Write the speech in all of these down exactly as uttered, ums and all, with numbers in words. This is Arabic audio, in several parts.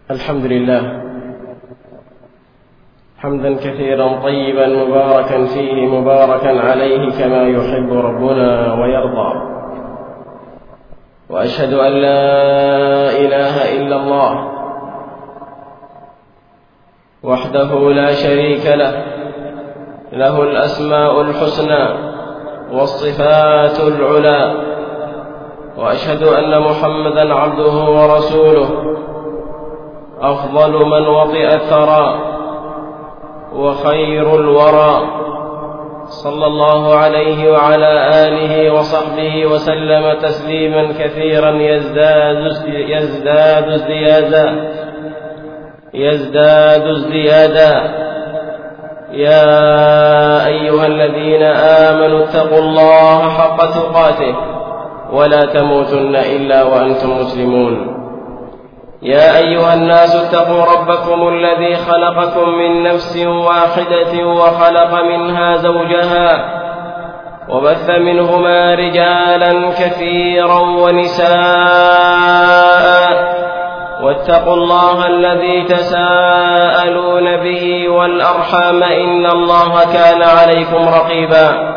الحمد لله حمدا كثيرا طيبا مباركا فيه مباركا عليه كما يحب ربنا ويرضى، وأشهد أن لا إله إلا الله وحده لا شريك له، له الأسماء الحسنى والصفات العلى، وأشهد أن محمدا عبده ورسوله أفضل من وطئ الثرى وخير الورى، صلى الله عليه وعلى آله وصحبه وسلم تسليما كثيرا يزداد يزداد ازديادا يزداد ازديادا يا أيها الذين آمنوا اتقوا الله حق تقاته ولا تموتن إلا وأنتم مسلمون. يا أيها الناس اتقوا ربكم الذي خلقكم من نفس واحدة وخلق منها زوجها وبث منهما رجالا كثيرا ونساء، واتقوا الله الذي تساءلون به والأرحام إن الله كان عليكم رقيبا.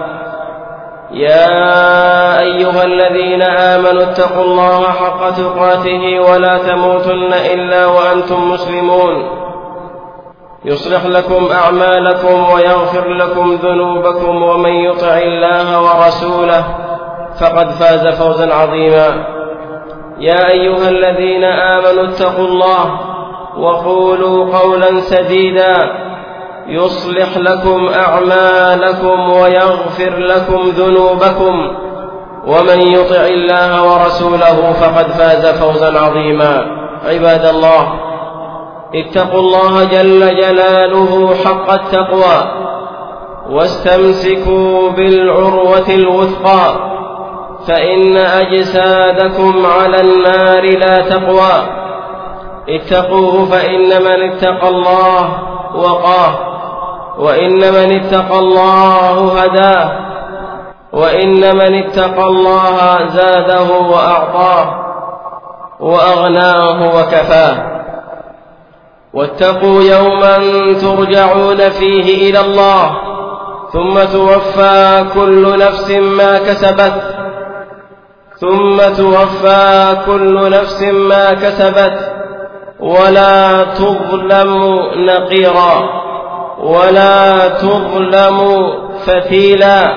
يا أيها الذين آمنوا اتقوا الله حق تقاته ولا تموتن إلا وأنتم مسلمون. يصلح لكم أعمالكم ويغفر لكم ذنوبكم، ومن يطع الله ورسوله فقد فاز فوزا عظيما. يا أيها الذين آمنوا اتقوا الله وقولوا قولا سديدا يصلح لكم أعمالكم ويغفر لكم ذنوبكم، ومن يطع الله ورسوله فقد فاز فوزا عظيما. عباد الله، اتقوا الله جل جلاله حق التقوى واستمسكوا بالعروة الوثقى، فإن أجسادكم على النار لا تقوى. اتقوه فإن من اتقى الله وقاه، وإن من اتقى الله هداه، وإن من اتقى الله زاده وأعطاه وأغناه وكفاه. واتقوا يوما ترجعون فيه إلى الله ثم توفى كل نفس ما كسبت ثم توفى كل نفس ما كسبت ولا تظلم نقيرا ولا تظلم فتيلا.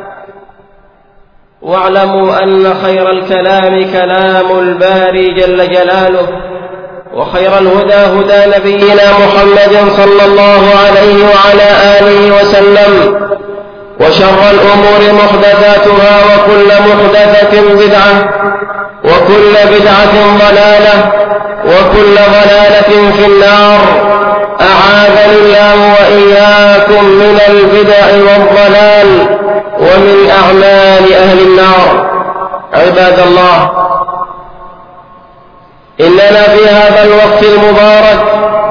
واعلموا أن خير الكلام كلام الباري جل جلاله، وخير الهدى هدى نبينا محمد صلى الله عليه وعلى آله وسلم، وشر الأمور محدثاتها وكل محدثة بدعة وكل بدعة ضلالة وكل ضلالة في النار. أعاذني الله وإياكم من البدع والضلال ومن أعمال أهل النار. عباد الله، إننا في هذا الوقت المبارك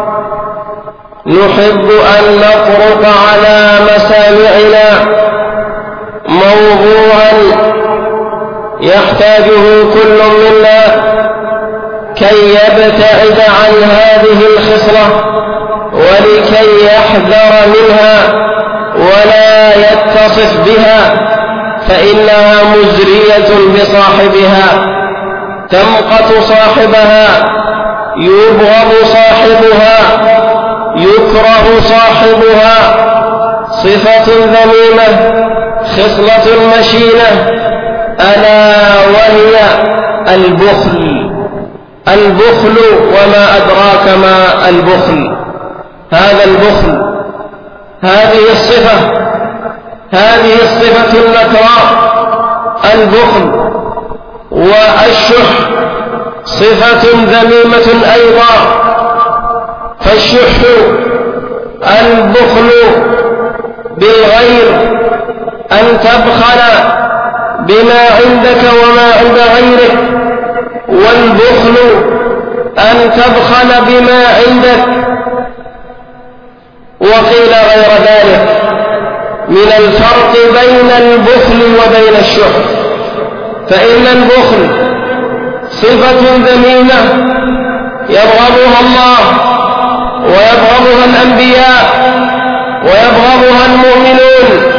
نحب أن نطرق على مسامعنا موضوعا يحتاجه كل منا كي يبتعد عن هذه الخصلة ولكي يحذر منها ولا يتصف بها، فإنها مزرية بصاحبها، تمقت صاحبها، يبغض صاحبها، يكره صاحبها. صفة ذميمة، خصلة مشينة، ألا وهي البخل. البخل، وما أدراك ما البخل. هذا البخل، هذه الصفة هذه الصفة النكراء البخل. والشح صفة ذميمة أيضا، فالشح البخل بالغير، أن تبخل بما عندك وما عند غيرك، والبخل أن تبخل بما عندك. وقيل غير ذلك من الفرق بين البخل وبين الشح، فإن البخل صفة ذميمة يبغضها الله ويبغضها الأنبياء ويبغضها المؤمنون،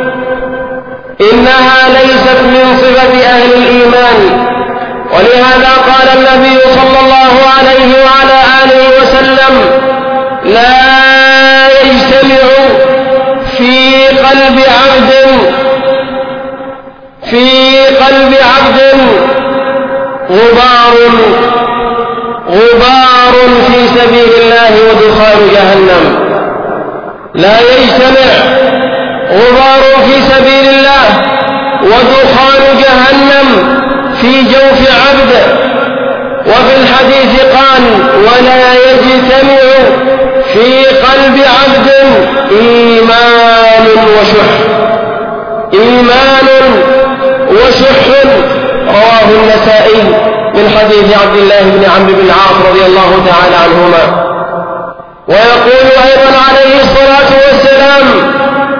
إنها ليست من صفة أهل الإيمان. ولهذا قال النبي صلى الله عليه وعلى آله وسلم: لا يجتمع في قلب عبد في قلب عبد غبار غبار في سبيل الله ودخان جهنم. لا يجتمع غبار في سبيل الله ودخان جهنم في جوف عبد. وفي الحديث قال: ولا يجتمع في قلب عبد إيمان وشح إيمان وشح رواه النسائي من حديث عبد الله بن عمرو بن العاص رضي الله تعالى عنهما. ويقول أيضا عليه الصلاة والسلام: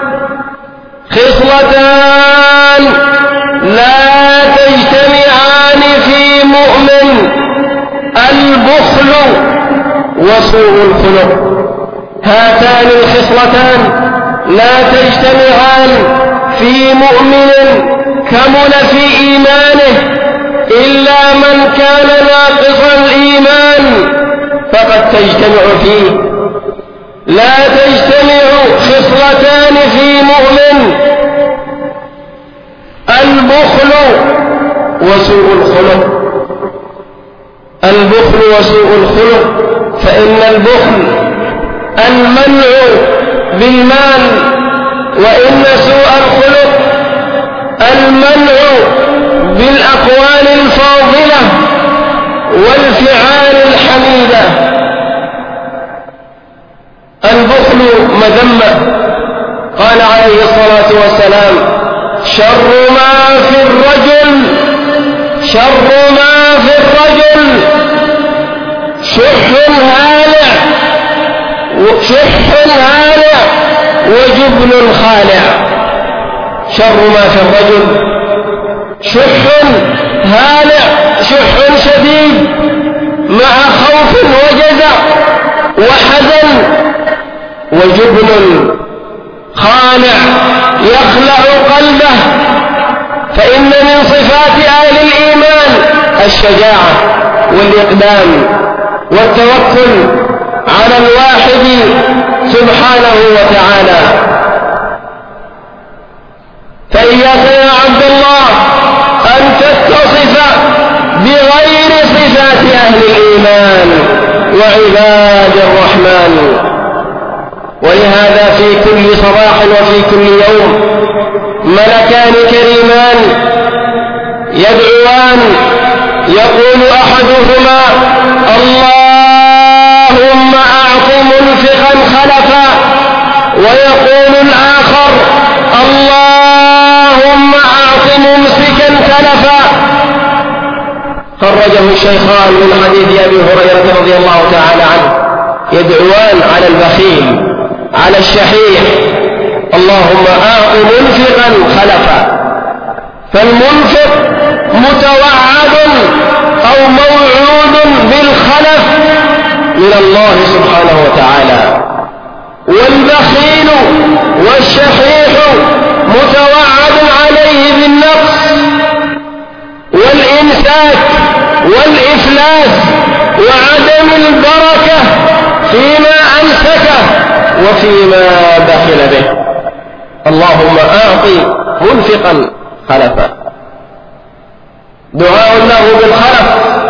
خصلتان لا تجتمعان في مؤمن: البخل وسوء الخلق. هاتان الخصلتان لا تجتمعان في مؤمن كمل في إيمانه إلا من كان ناقص الإيمان فقد تجتمع فيه. لا تجتمع خصلتان في مؤمن: البخل وسوء الخلق. البخل وسوء الخلق، فإن البخل المنع بالمال، وإن سوء الخلق المنع بالأقوال الفاضلة والفعال الحميدة. البخل مذمة. قال عليه الصلاة والسلام: شر ما في الرجل شر ما في الرجل شح هالع شح هالع وجبن خالع. شر ما في الرجل شح هالع، شح شديد مع خوف وجزع وحزن، وجبن خالع يخلع قلبه. فإن من صفات أهل الإيمان الشجاعة والإقدام والتوكل على الواحد سبحانه وتعالى. فإياك يا عبد الله أن تتصف بغير صفات أهل الإيمان وعباد الرحمن. ولهذا في كل صباح وفي كل يوم ملكان كريمان يدعوان، يقول أحدهما: اللهم أعط منفقا خلفا، ويقول الآخر: اللهم أعط ممسكا تلفا. خرجه الشيخان من حديث أبي هريرة رضي الله تعالى عنه. يدعوان على البخيل على الشحيح: اللهم أعط منفقا خلفا. فالمنفق متوعد أو موعود بالخلف من الله سبحانه وتعالى، والبخيل والشحيح متوعد عليه بالنقص والإمساك والإفلاس وعدم البركة فيما أمسكه وفيما بخل به. اللهم أعط منفقا خلفا، دعاء له بالخلف.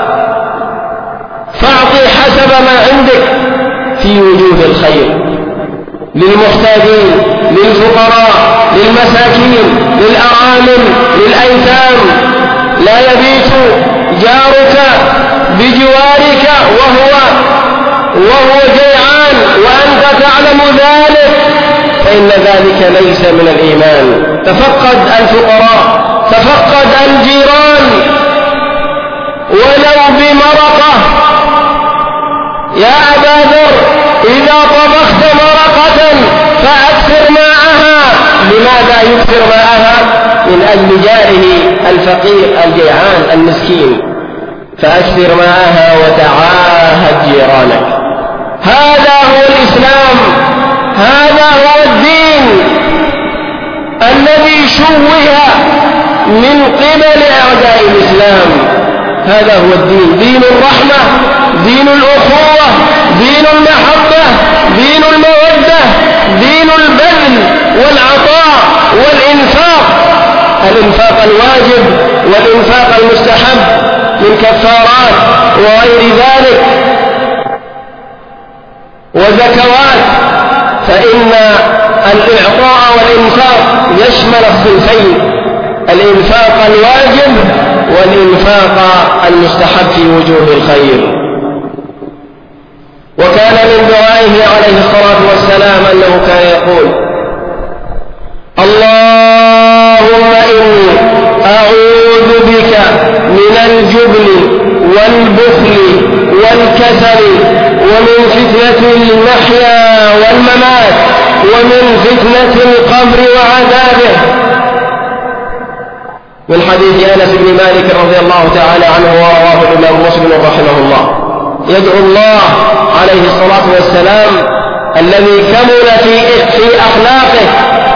فاعطي حسب ما عندك في وجوه الخير للمحتاجين، للفقراء، للمساكين، للأرامل، للأيتام. لا يبيت جارك بجوارك وهو وهو جيعان وأنت تعلم ذلك، فإن ذلك ليس من الإيمان. تفقد الفقراء، تفقد الجيران ولو بمرقة. يا أبا ذر، إذا طبخت مرقة فأكثر ماءها. لماذا يكثر ماءها؟ من أجل جاره الفقير الجيعان المسكين. فأكثر ماءها وتعاهد جيرانك. هذا هو الإسلام، هذا هو الدين الذي شوه من قبل أعداء الإسلام. هذا هو الدين، دين الرحمة، دين الأخوة، دين المحبة، دين المودة، دين البذل والعطاء والإنفاق، الإنفاق الواجب والإنفاق المستحب من كفارات وغير ذلك وزكوات. فإن الإعطاء والإنفاق يشمل الصنفين، الإنفاق الواجب والإنفاق المستحب في وجوه الخير. وكان من دعائه عليه الصلاة والسلام أنه كان يقول: اللهم إني أعوذ بك من الجبن والبخل والكسل ومن فتنة المحيا والممات ومن فتنة القبر وعذابه. من حديث أنس بن مالك رضي الله تعالى عنه ورواه الإمام مسلم رحمه الله، يدعو الله عليه الصلاة والسلام الذي كمل في في أخلاقه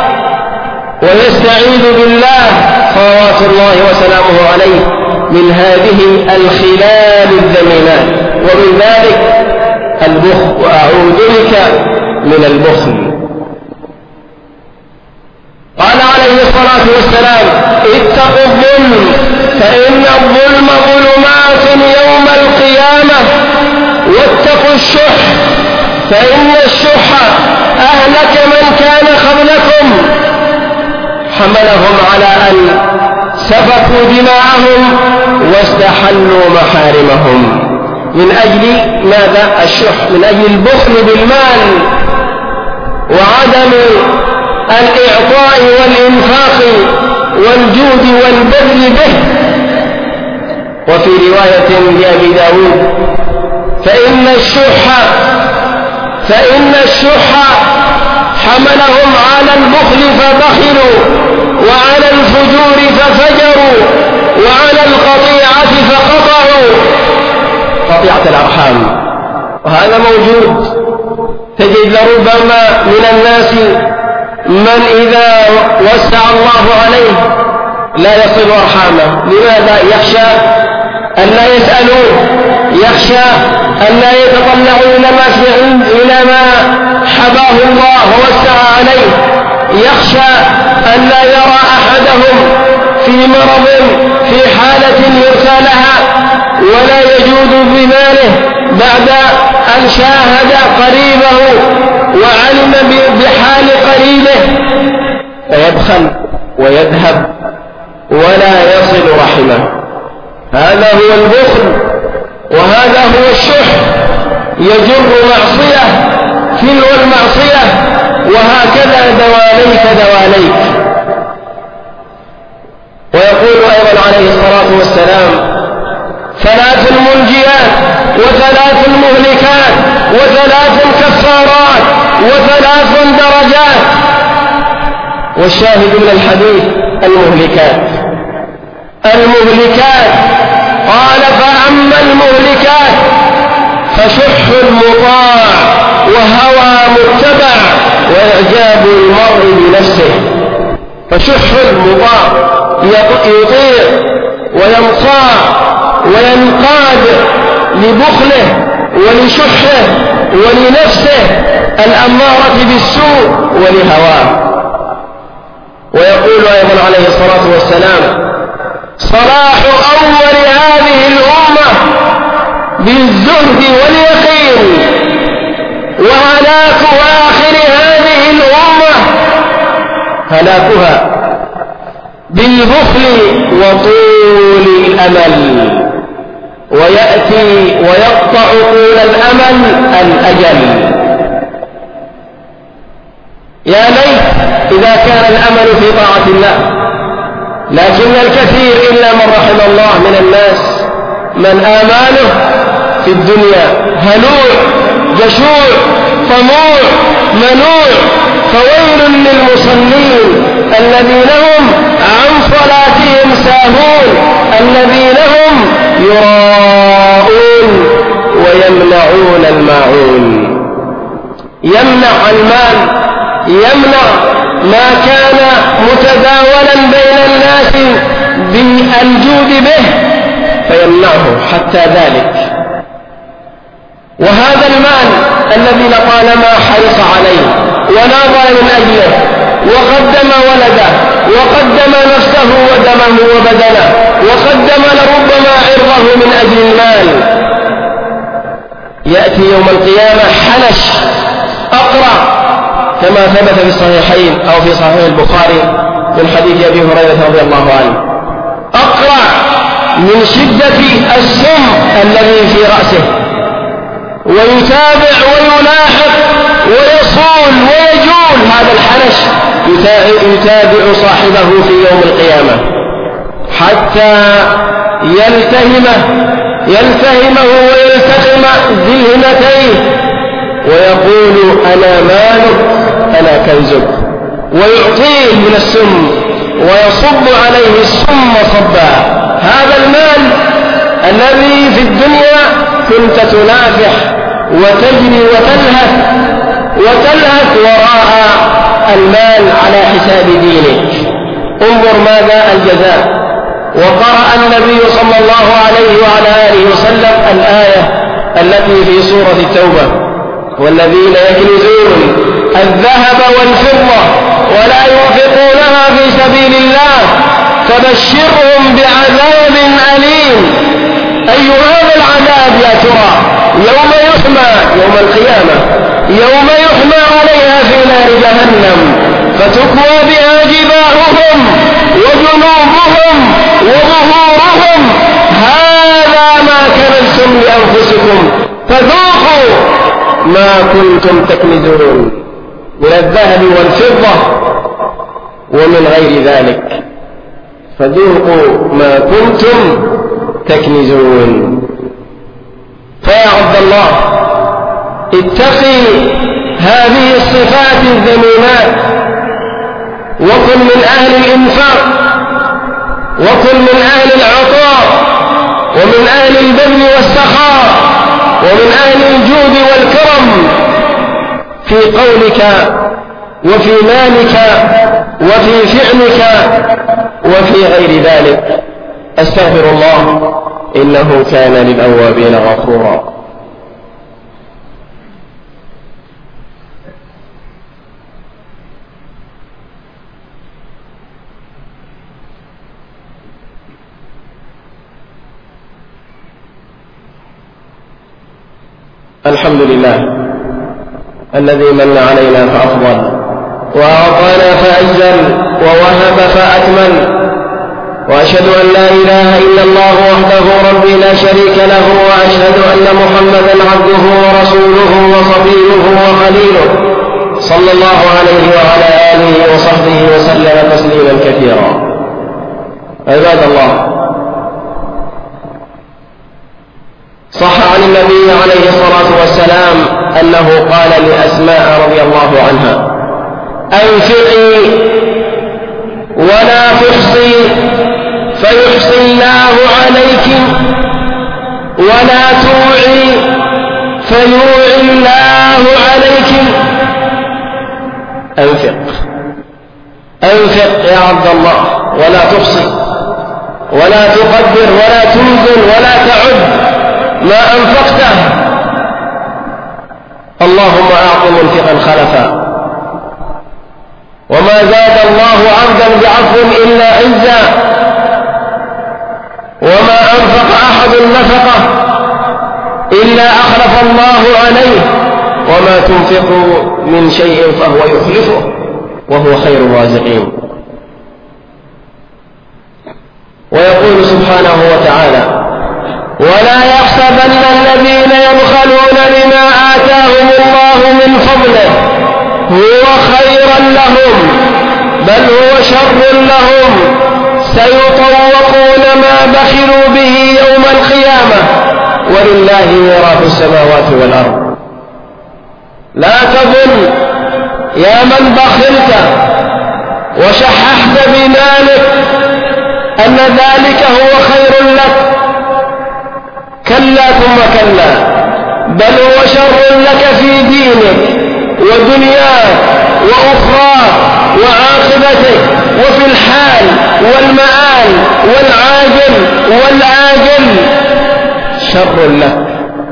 ويستعيذ بالله صلوات الله وسلامه عليه من هذه الخلال الذميمات، ومن ذلك البخل، وأعوذ بك من البخل. قال عليه الصلاة والسلام: اتقوا الظلم فإن الظلم ظلمات يوم القيامة، واتقوا الشح فإن الشح أهلك من كان قبلكم، حملهم على أن سفكوا دماءهم واستحلوا محارمهم. من أجل ماذا؟ الشح، من أجل البخل بالمال وعدم الإعطاء والإنفاق والجود والبذل به. وفي رواية لأبي داود: فإن الشح فإن الشح حملهم على البخل فبخلوا، وعلى الفجور ففجروا، وعلى القطيعة فقطعوا، قطيعة الأرحام. وهذا موجود، تجد لربما من الناس من إذا وسع الله عليه لا يصل أرحامه. لماذا؟ يخشى أن لا يسألوه، يخشى أن لا يتطلعوا إلى ما إلى ما حباه الله ووسع عليه، يخشى أن لا يرى أحدهم في مرض في حالة يرثى لها ولا يجود بماله بعد أن شاهد قريبه وعلم بحال قريبه، فيبخل ويذهب ولا يصل رحمه. هذا هو البخل، وهذا هو الشح، يجر معصية تلو المعصية، وهكذا دواليك دواليك. ويقول أيضا عليه الصلاة والسلام: ثلاث منجيات وثلاث مهلكات وثلاث كفارات وثلاث درجات. والشاهد من الحديث المهلكات المهلكات قال: فأما المهلكات فشح مطاع وهوى متبع وإعجاب المرء بنفسه. فشح مطاع يطيع وينصاع وينقاد لبخله ولشحه ولنفسه الأمارة بالسوء ولهواه. ويقول أيضا عليه الصلاة والسلام: صلاح أول هذه الأمة بالزهد واليقين، وهلاك آخر هذه الأمة هلاكها بالبخل وطول الأمل. ويأتي ويقطع طول الأمل الأجل. يا ليت إذا كان الأمل في طاعة الله، لكن الكثير إلا من رحم الله من الناس من آماله في الدنيا هلوع جشوع طموع منوع. فويل للمصلين الذين هم عن صلاتهم ساهون، الذين هم يراءون ويمنعون الماعون. يمنع المال، يمنع ما كان متداولا بين الناس بالجود به فيمنعه حتى ذلك. وهذا المال الذي لطالما حرص عليه وناظر من أجله وقدم ولده وقدم نفسه ودمه وبدنه وقدم لربما عرضه من أجل المال، يأتي يوم القيامة حنش أقرع كما ثبت في الصحيحين أو في صحيح البخاري من حديث أبي هريرة رضي الله عنه، أقرع من شدة السم الذي في رأسه، ويتابع ويلاحق ويصول ويجول هذا الحنش يتابع صاحبه في يوم القيامة حتى يلتهمه يلتهمه ويلتقم ذهنتيه ويقول أنا مالك أنا كنزك، ويعطيه من السم ويصب عليه السم صبا. هذا المال الذي في الدنيا كنت تنافح وتجري وتلهث وتلهث وراء المال على حساب دينك، انظر ماذا الجزاء. وقرأ النبي صلى الله عليه وعلى آله وسلم الآية التي في سورة التوبة: والذين يكنزون الذهب والفضة ولا ينفقونها في سبيل الله فبشرهم بعذاب أليم. أي هذا العذاب يا ترى؟ يوم يحمى يوم القيامة يوم يحمى عليها في نار جهنم فتكوى بها جباههم وجنوبهم وظهورهم هذا ما كنزتم لأنفسكم فذوقوا ما كنتم تكنزون من الذهب والفضة ومن غير ذلك، فذوقوا ما كنتم تكنزون. فيا عبد الله اتقي هذه الصفات الذميمات وكن من أهل الإنفاق وكن من أهل العطاء ومن أهل البذل والسخاء ومن أهل الجود والكرم في قولك وفي مالك وفي فعلك وفي غير ذلك. أستغفر الله إنه كان للأوابين غفورا. الحمد لله الذي من علينا فأفضل وأعطانا فأجل ووهب فأكمل، وأشهد أن لا إله إلا الله وحده ربي لا شريك له، وأشهد أن محمدا عبده ورسوله وصفيه وخليله صلى الله عليه وعلى آله وصحبه وسلم تسليما كثيرا. عباد الله، صح عن النبي عليه الصلاة والسلام أنه قال لأسماء رضي الله عنها: أنفقي ولا تحصي فيحصي الله عليك، ولا توعي فيوعي الله عليك. أنفق أنفق يا عبد الله، ولا تحصي ولا تقدر ولا تنزل ولا تعد ما أنفقته. اللهم أعط منفقا خلفا، وما زاد الله عبدا بعفو إلا عزا، وما أنفق أحد نفقه إلا أخلف الله عليه، وما تنفقوا من شيء فهو يخلفه وهو خير الرازقين. ويقول سبحانه وتعالى: ولا يحسبن الذين يبخلون بما آتاهم الله من فضله هو خيرا لهم بل هو شر لهم، سيطوقون ما بخلوا به يوم القيامة ولله ميراث السماوات والأرض. لا تظن يا من بخلت وشححت بمالك أن ذلك هو خير لك، كلا ثم كلا، بل هو شر لك في دينك ودنياك وأخراك وعاقبتك وفي الحال والمآل والعاجل والآجل، شر لك.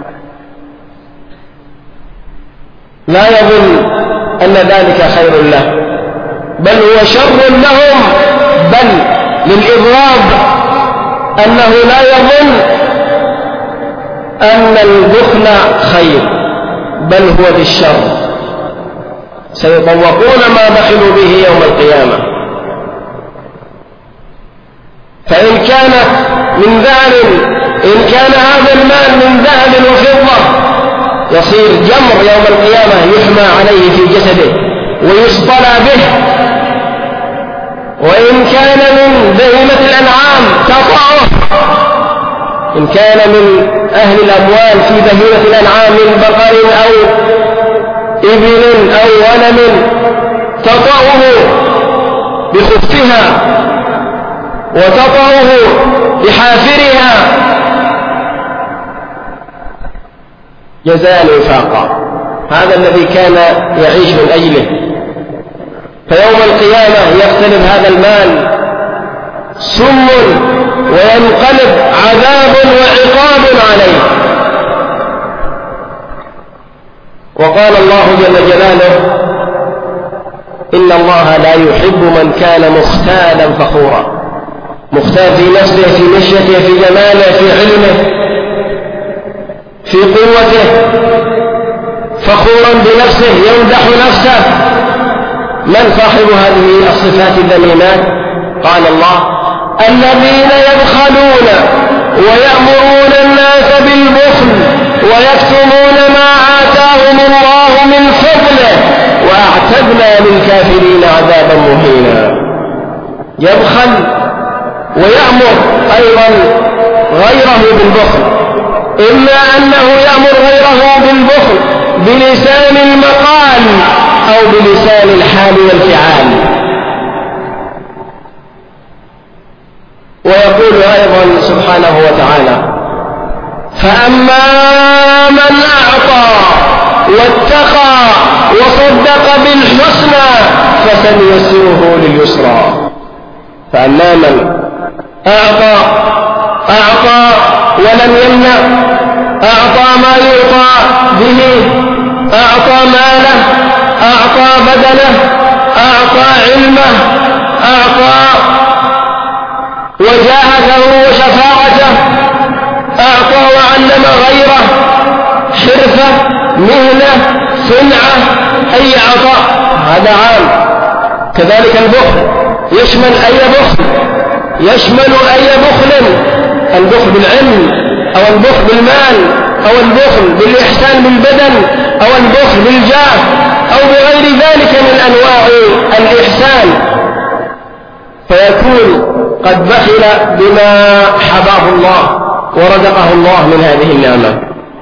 لا يظن أن ذلك خير له، بل هو شر لهم، بل للإضراب أنه لا يظن أن البخل خير، بل هو بالشر، سيطوقون ما بخلوا به يوم القيامة. فإن كانت من ذهب، إن كان هذا المال من ذهب وفضة يصير جمر يوم القيامة يحمى عليه في جسده ويصطلى به. وإن كان من بهيمة الأنعام تطعه، إن كان من أهل الأموال في بهيمة الأنعام من بقر أو إبل أو غنم تطعه بخفها وتطعه بحافرها جزاء وفاقا، هذا الذي كان يعيش من أجله. فيوم القيامة يقتلب هذا المال سم وينقلب عذاب وعقاب عليه. وقال الله جل جلاله: إن الله لا يحب من كان مختالا فخورا، مختال في نفسه، في مشيته، في جماله، في علمه، في قوته، فخورا بنفسه يمدح نفسه. من صاحب هذه الصفات الذميمات؟ قال الله: الذين يبخلون ويأمرون الناس بالبخل ويكتمون ما آتاهم الله من فضله وأعتدنا للكافرين عذابا مهينا. يبخل ويأمر أيضا غيره بالبخل، إما أنه يأمر غيره بالبخل بلسان المقال أو بلسان الحال والفعال. ويقول أيضا سبحانه وتعالى: فأما من أعطى واتقى وصدق بالحسنى فسنيسره لليسرى. فأما من أعطى أعطى ولم يمنع، أعطى ما يعطى به، أعطى ماله، أعطى بدنه، أعطى علمه، أعطى وجاهته وشفاعته، أعطى وعلم غيره، حرفة، مهنة، صنعة، أي عطاء، هذا عام. كذلك البخل يشمل أي بخل، يشمل أي بخل، البخل بالعلم أو البخل بالمال أو البخل بالإحسان بالبدن أو البخل بالجاه أو بغير ذلك من أنواع الإحسان، فيكون قد بخل بما حباه الله ورزقه الله من هذه النعمة.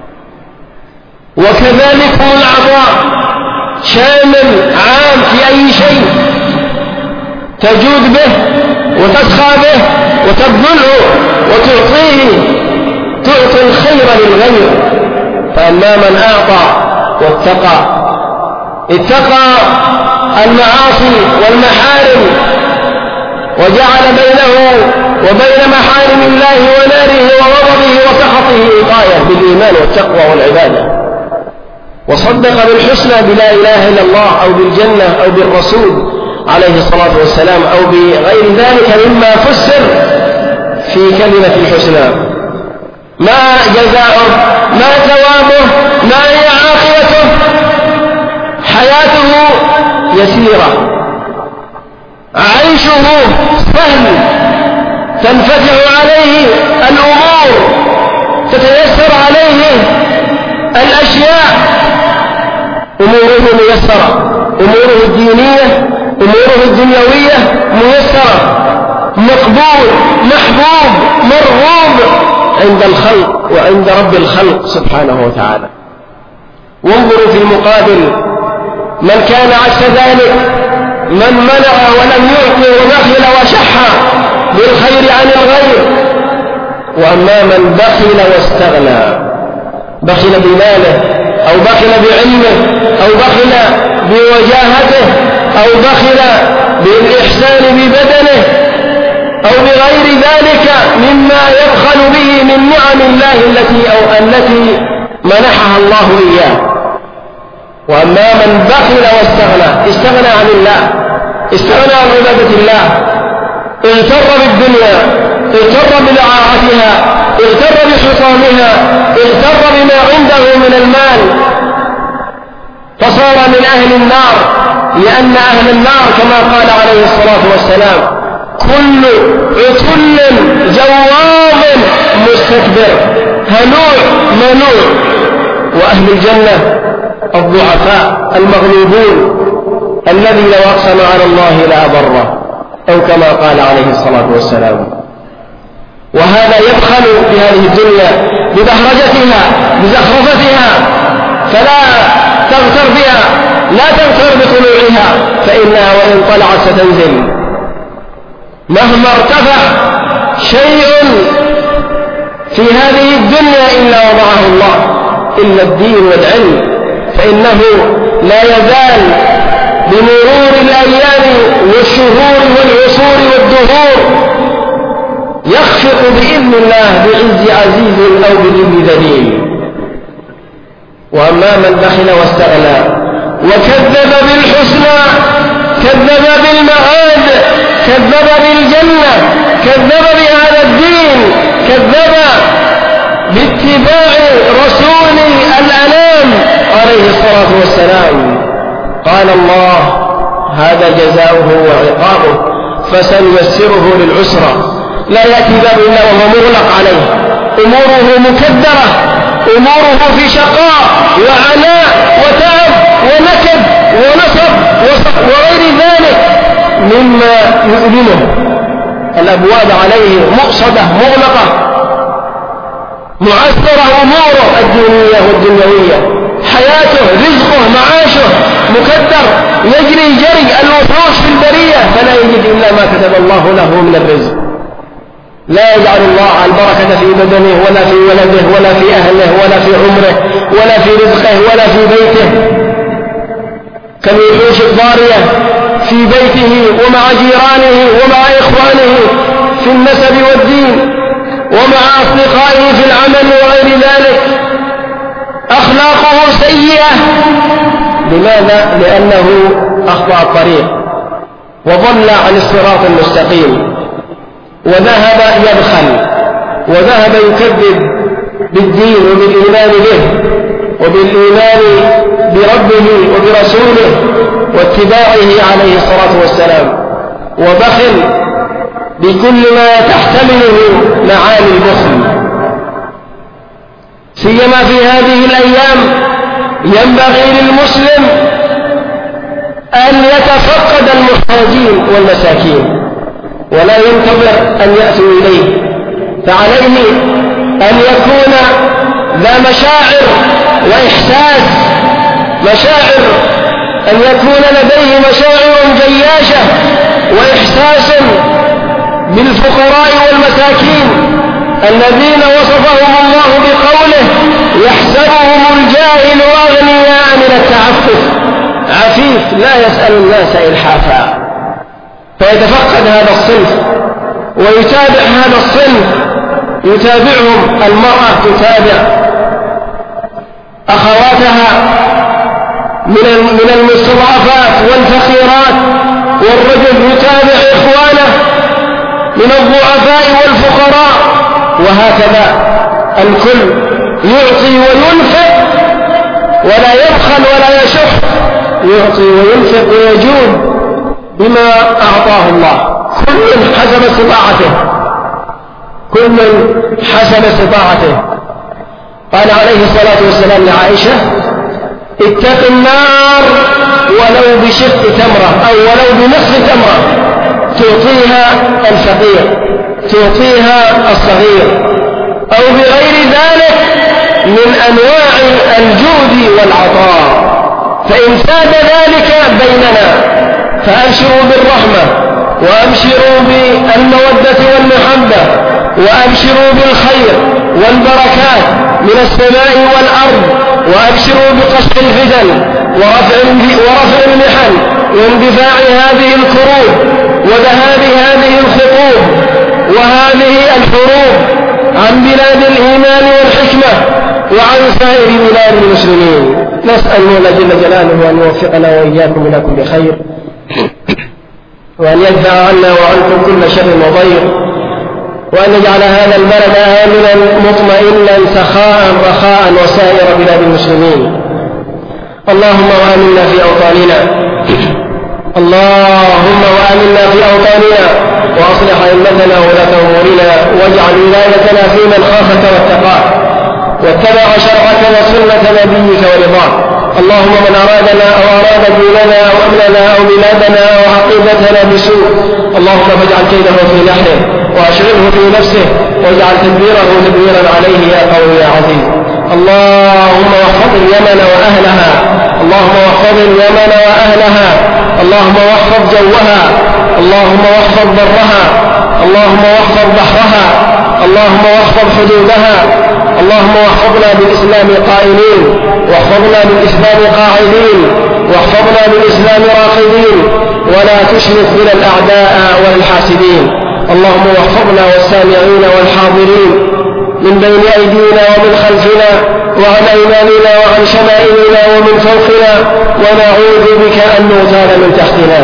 وكذلك العطاء شامل عام في أي شيء تجود به وتسخى به وتبذله وتعطيه، تعطي الخير للغير. فأما من أعطى واتقى، اتقى المعاصي والمحارم وجعل بينه وبين محارم الله وناره وغضبه وسخطه وقاية بالإيمان والتقوى والعبادة، وصدق بالحسنى بلا إله إلا الله أو بالجنة أو بالرسول عليه الصلاة والسلام أو بغير ذلك مما فسر في كلمة الحسنى. ما جزاؤه؟ ما ثوابه؟ ما هي عاقبته؟ حياته يسيرة، عيشه سهل، تنفتح عليه الأمور، تتيسر عليه الأشياء، أموره ميسرة، أموره الدينية، أموره الدنيوية ميسرة، مقبول، محبوب، مرغوب عند الخلق وعند رب الخلق سبحانه وتعالى. وانظروا في المقابل من كان عكس ذلك، من منع ولم يعطي وبخل وشح بالخير عن الغير وأما من بخل واستغنى، بخل بماله أو بخل بعلمه أو بخل بوجاهته أو بخل بالإحسان ببدنه أو بغير ذلك مما يبخل به من نعم الله التي أو التي منحها الله إياه. وأما من بخل واستغنى، استغنى عن الله، استغنى عن عبادة الله، اغتر بالدنيا، اغتر بلعاعتها، اغتر بحطامها، اغتر بما عنده من المال، فصار من أهل النار. لأن أهل النار كما قال عليه الصلاة والسلام كل عتل جواظ مستكبر هلوع منوع. وأهل الجنة الضعفاء المغلوبون الذي لو أقسم على الله لأبره، أو كما قال عليه الصلاة والسلام. وهذا يبخل في هذه الدنيا ببهرجتها بزخرفتها، فلا تغتر بها، لا تغتر بطلوعها، فإنها وإن طلعت ستنزل. مهما ارتفع شيء في هذه الدنيا إلا وضعه الله، إلا الدين والعلم، فإنه لا يزال بمرور الأيام والشهور والعصور والدهور يخفق بإذن الله بعز عزيز أو بذل ذليل. وأما من بخل واستغنى وكذب بالحسنى، كذب بالمعاد، كذب بالجنة، كذب بهذا الدين، كذب باتباع رسول الأنام عليه الصلاة والسلام، قال الله هذا جزاؤه وعقابه فسنيسره للعسرى. لا يأتي باب إلا وهو مغلق عليه، أموره مكدرة، أموره في شقاء وعناء وتعب ونكد ونصب وغير ذلك مما يؤلمه. الأبواب عليه مقصدة مغلقة، معسرة أموره الدينية والدنيوية، حياته رزقه معاشه مكدر، يجري جري الوحوش في البرية فلا يجد إلا ما كتب الله له من الرزق. لا يجعل الله البركة في بدنه ولا في ولده ولا في أهله ولا في عمره ولا في رزقه ولا في بيته، كالوحوش الضارية في بيته ومع جيرانه ومع إخوانه في النسب والدين ومع أصدقائه في العمل وغير ذلك. أخلاقه سيئة، لماذا؟ لأنه أخطأ الطريق وضل عن الصراط المستقيم، وذهب يبخل، وذهب يكذب بالدين وبالإيمان به وبالإيمان بربه وبرسوله واتباعه عليه الصلاة والسلام، وبخل بكل ما تحتمله معاني البخل. سيما في هذه الأيام ينبغي للمسلم أن يتفقد المحتاجين والمساكين ولا ينتظر أن يأتوا إليه، فعليه أن يكون ذا مشاعر وإحساس، مشاعر أن يكون لديه مشاعر جياشة وإحساس بالفقراء والمساكين الذين وصفهم الله بقوله يحسبهم الجاهل أغنياء من التعفف، عفيف لا يسأل الناس إلحافا. فيتفقد هذا الصنف ويتابع هذا الصنف، يتابعهم المرأة، تتابع أخواتها من المستضعفات والفقيرات، والرجل يتابع إخوانه من الضعفاء والفقراء، وهكذا الكل يعطي وينفق ولا يبخل ولا يشح، يعطي وينفق ويجود بما أعطاه الله، كل حسب استطاعته، كل حسب استطاعته. قال عليه الصلاة والسلام لعائشة اتق النار ولو بشق تمرة أو ولو بنصف تمرة، تعطيها الفقير، تعطيها الصغير، أو بغير ذلك من أنواع الجود والعطاء. فإن ساد ذلك بيننا فأبشروا بالرحمة وأبشروا بالمودة والمحبة وأبشروا بالخير والبركات من السماء والأرض، وأبشروا بقصف الفتن ورفع ورفع المحن واندفاع هذه الكروب وذهاب هذه الخطوب وهذه الحروب عن بلاد الإيمان والحكمة وعن سائر بلاد المسلمين. نسأل الله جل جلاله أن يوفقنا وإياكم إلى كل خير، وأن يدفع عنا وعنكم كل شر وضير، وأن يجعل هذا البلد آمنا مطمئنا سخاء رخاء وسائر بلاد المسلمين. اللهم وآمنا في أوطاننا اللهم وآمنا في أوطاننا وأصلح أئمتنا وولاة أمورنا، واجعل ولايتنا في من خافك واتقاك واتبع شرعك وسنة نبيك ورضاك. اللهم من أرادنا أو أراد ديننا أو أمننا أو بلادنا أو عقيدتنا بسوء، اللهم فاجعل كيده في نحره وأشغله في نفسه واجعل تدبيره تدبيرا عليه يا قوي يا عزيز. اللهم واحفظ اليمن وأهلها اللهم واحفظ اليمن وأهلها اللهم واحفظ جوها اللهم واحفظ برها اللهم واحفظ بحرها اللهم واحفظ حدودها. اللهم واحفظنا بالإسلام قائلين واحفظنا بالإسلام قاعدين واحفظنا بالإسلام راقدين، ولا تشمت بنا الأعداء والحاسدين. اللهم واحفظنا والسامعين والحاضرين من بين أيدينا ومن خلفنا وعن أيماننا وعن شمائلنا ومن فوقنا، ونعوذ بك أن نغتال من تحتنا.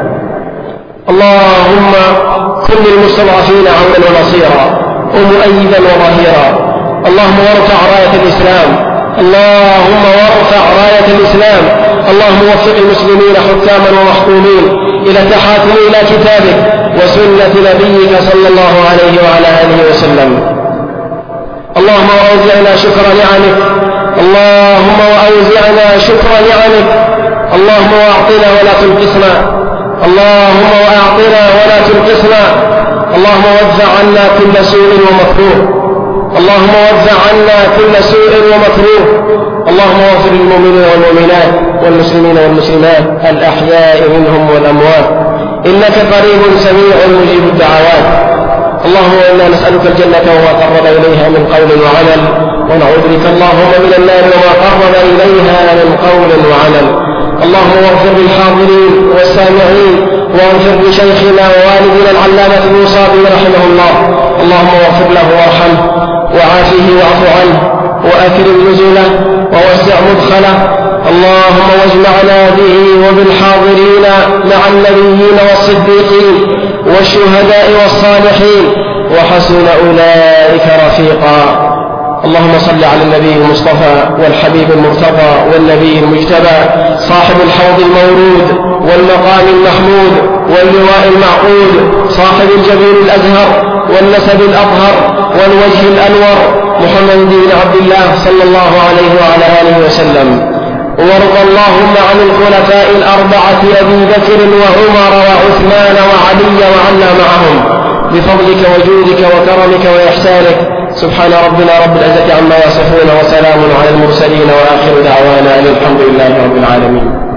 اللهم كن للمستضعفين عونا ونصيرا ومؤيدا وظهيرا. اللهم وارفع راية الإسلام اللهم وارفع راية الإسلام اللهم وفق المسلمين حكاما ومحكومين إلى التحاكم إلى كتابك وسنة نبيك صلى الله عليه وعلى آله وسلم. اللهم وأوزعنا شكر نعمك اللهم وأوزعنا شكر نعمك اللهم وأعطنا ولا تنقصنا اللهم وأعطنا ولا تنقصنا. اللهم وادفع عنا كل سوء ومكروه اللهم وادفع عنا كل سوء ومكروه. اللهم اغفر للمؤمنين والمؤمنات والمسلمين والمسلمات الأحياء منهم والأموات، إنك قريب سميع مجيب الدعوات. اللهم إنا نسألك الجنة وما قرب إليها من قول وعمل، ونعوذ بك اللهم من النار وما قرب إليها من قول وعمل. اللهم اغفر للحاضرين والسامعين، واغفر لشيخنا ووالدنا العلامة المصابي رحمه الله. اللهم اغفر له وارحمه وعافه واعف عنه وأكرم نزله ووسع مدخله. اللهم واجمعنا به وبالحاضرين مع النبيين والصديقين والشهداء والصالحين وحسن أولئك رفيقا. اللهم صل على النبي المصطفى والحبيب المرتضى والنبي المجتبى صاحب الحوض المورود والمقام المحمود واللواء المعقود، صاحب الجبين الأزهر والنسب الأطهر والوجه الأنور، محمد بن عبد الله صلى الله عليه وعلى آله وسلم. وارض اللهم عن الخلفاء الأربعة أبي بكر وعمر وعثمان وعلي وعنا معهم بفضلك وجودك وكرمك وإحسانك. سبحان ربنا رب العزة عما يصفون، وسلام على المرسلين، وآخر دعوانا أن الحمد لله رب العالمين.